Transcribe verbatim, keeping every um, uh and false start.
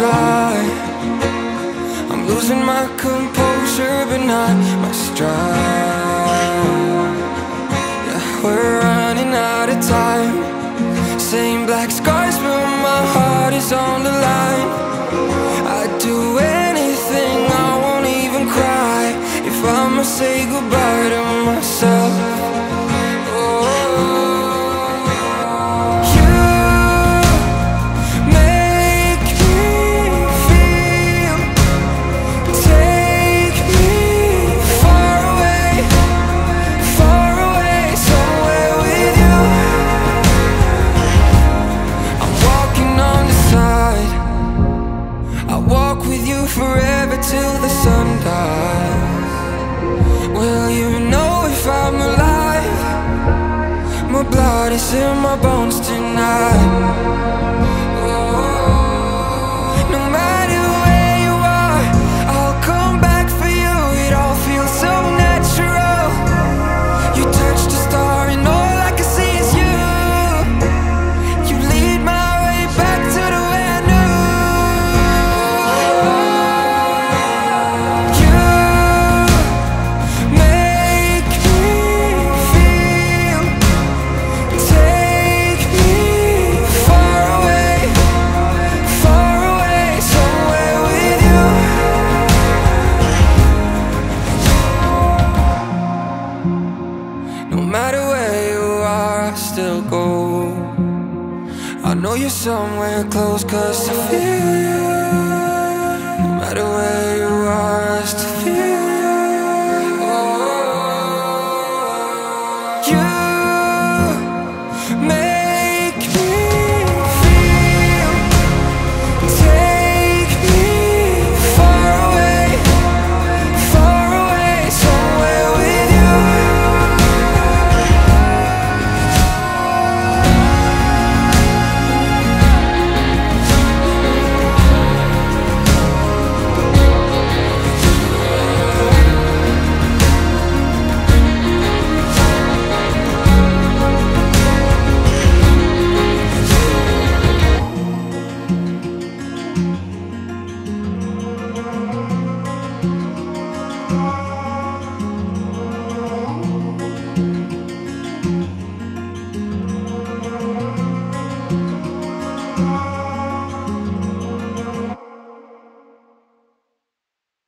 try. I'm losing my composure, but not my stride. Yeah, we're running out of time. Same black scars, but my heart is on the line. I'd do anything, I won't even cry, if I'ma say goodbye to myself. Forever till the sun dies. Will you know if I'm alive? My blood is in my bones tonight. No matter where you are, I'll come back for you. It all feels so natural. You touch the star and all I can see is you. You lead my way back to the way I knew. No matter where you are, I still go. I know you're somewhere close, cause I feel you. No matter where you are, I still feel you. You make me feel. Take me far away, far away, somewhere with you. Bye.